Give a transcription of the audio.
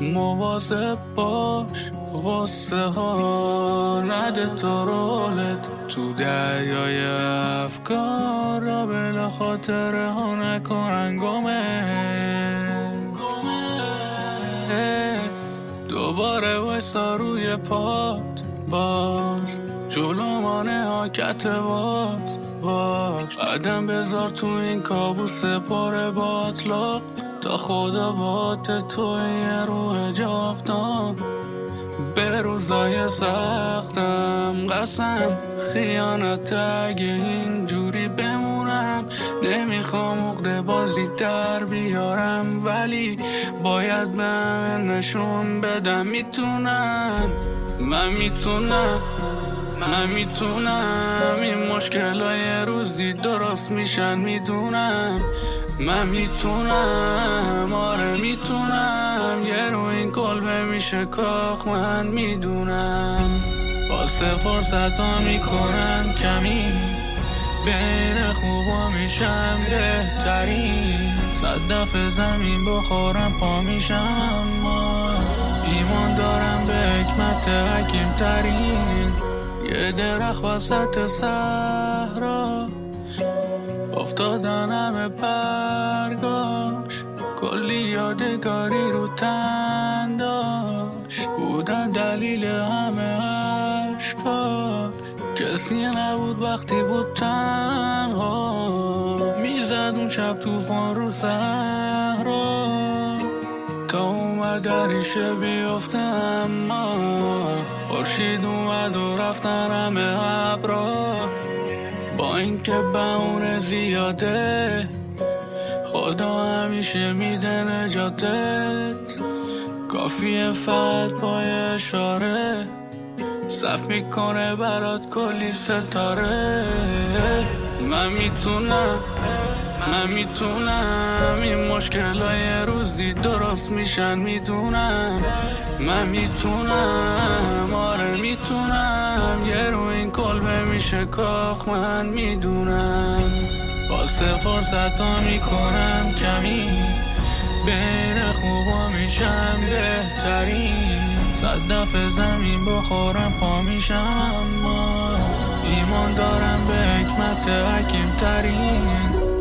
مواظب باش غصه ها نده تو رولت تو دریای افکار را بلا خاطره ها نکنن گمت. دوباره ویسا روی پات باز جلو مانه ها کت باز قدم بذار تو این کابوس پاره با اطلاق تا خدا بات تو یه روح جاودان. به روزای سختم قسم خیانت اگه اینجوری بمونم نمیخوام عقده بازی در بیارم ولی باید من نشون بدم من میتونم این مشکلای روزی درست میشن میدونم. من میتونم آره میتونم یه رو این کلبه میشه کاخ من میدونم. واسه فرصت ها میکنم کمی بین خوبا میشم بهترین 100 دفعه زمین بخورم پا میشم اما ایمان دارم به حکمت حکیم ترین. یه درخت وسط صحرا افتادن همه برگاش کلی یادگاری رو تن داشت بودن دلیل همه عشقاش. کسی نبود وقتی بود تنها میزد اون شب توفان رو صحرا تا اومد دریشه بیفته اما خورشید اومد و رفتن همه ابرا. با اینکه بهونه زیاده خدا همیشه میده نجاتت کافیه فقط پای اشاره صف میکنه برات کلی ستاره. من میتونم این مشکلای روزی درست میشن میدونم. من میتونم آره میتونم یه رو این کلبه میشه کاخ من میدونم. واسه فرصت ها میکنم کمی بین خوبا میشم بهترین 100 دفعه زمین بخورم پا میشم اما ایمان دارم به حکمت حکیم ترین.